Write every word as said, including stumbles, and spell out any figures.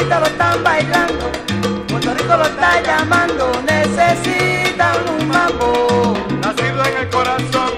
ahorita lo están bailando, Puerto Rico lo está llamando, necesitan un mambo. Nacido en el corazón